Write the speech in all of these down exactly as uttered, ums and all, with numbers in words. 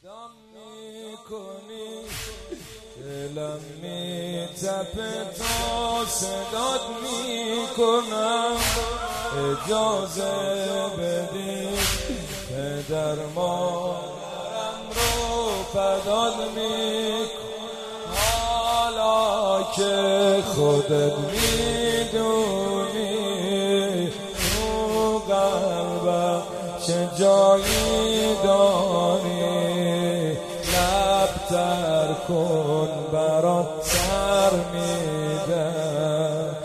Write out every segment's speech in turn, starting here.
صدام میکنی دلم میتپه تا صدات میکنم، اجازه بدی پدر مادرم رو فدات میکنم. حالا که خودت میدونی تو قلبم چه جایی داری، لب تر کن برات سر میدم.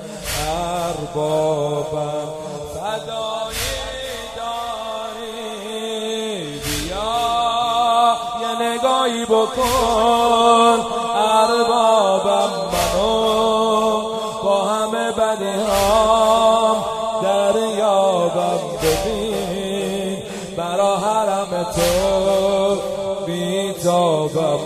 اربابم فدایی داری، بیا یه نگاهی بکن. اربابم منو با همه بدیهام دریابم، ببین برا حرم تو بیتابم.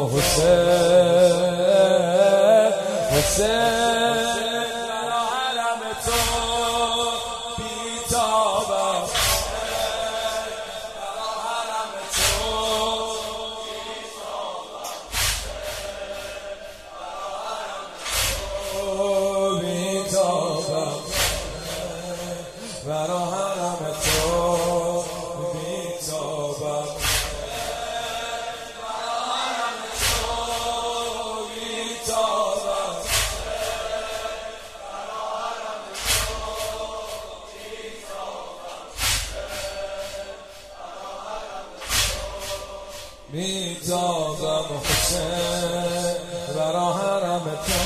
حسین حسین برا حرم تو بیتابم، برا حرم تو بیتابم، برا حرم تو بیتابم. بیتابم حسین برا حرم تو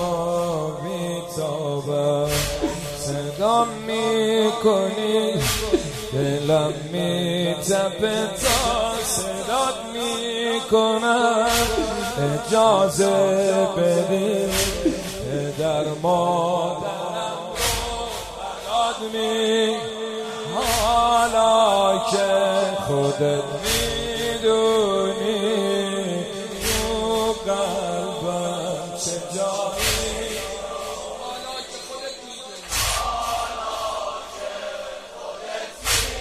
بیتابم. صدام میکنی دلم میتپه تا صدات میکنم، اجازه بدی پدر مادرم رو فدات میکنم. حالا که خودت میدونی تو قلبم چه جایی، حالا که خودت میدونی، حالا که خودت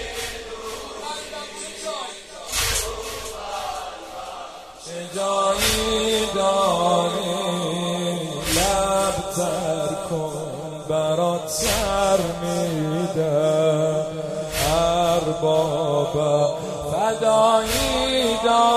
میدونی چه جایی داری، لب تر کن برات سر میدم. اربابم فدایی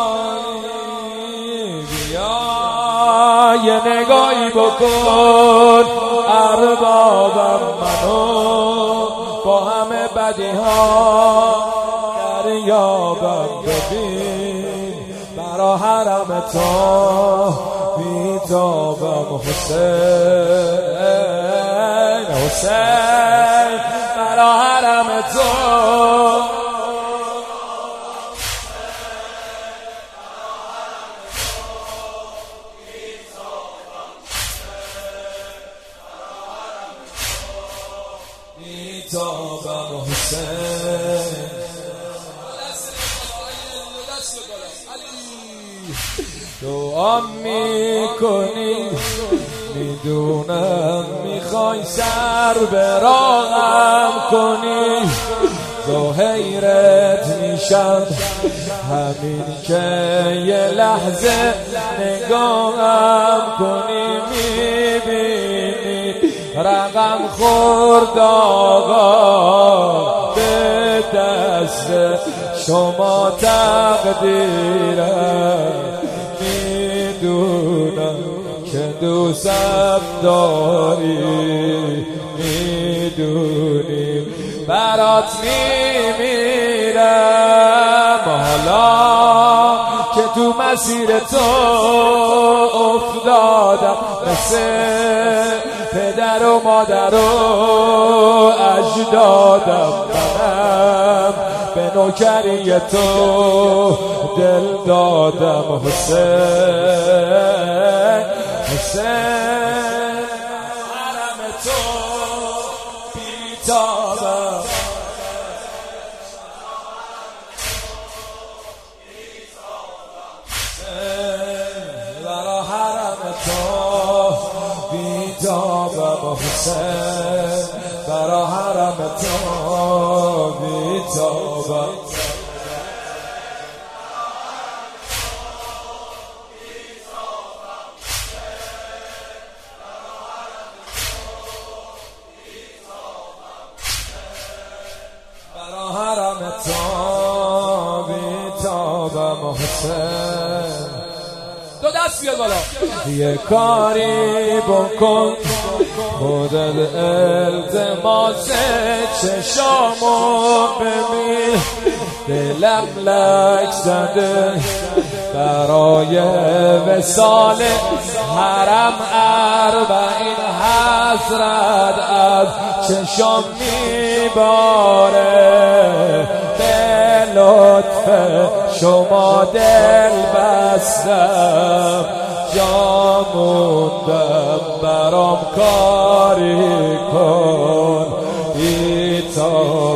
داری، بیا یه نگاهی بکن. اربابم منو با همه بدیها دریابم، ببین برا حرم تو بیتابم. حسین حسین برا حرم تو بیتابم. حسین دعا میکنی، میدونم میخوای سر براغم کنی، ظاهرت میشم همین که یه لحظه نگاهم کنی. میبینی رقم خورد آقا به دست شما تقدیرم، میدونم که دوستم داری، میدونی برات میمیرم. حالا که تو مسیر تو افتادم، مثل پدر و مادر و اجدادم، منم به نوکری تو دل دادم. حسین حسین حرم تو بیتابم، برا حرم تو بیتابم. حسین برا حرم تو بیتابم. حسین. دو دست بیاد بالا. یه کاری بکن خودت التماس چشامو ببین دلم لک زده برای وصال حرم اربعین حسرت از چشام میباره به لطف شما دل بستم جا موندم برام کاری کن بیتاب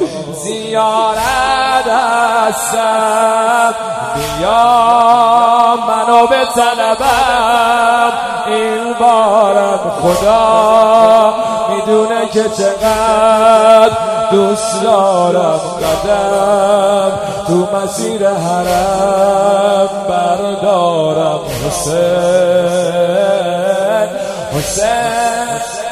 زیارت هستم بیا منو به طلبم این بارم خدا میدونه که چقدر دوست دارم قدم تو مسیر حرم بردارم حسین حسین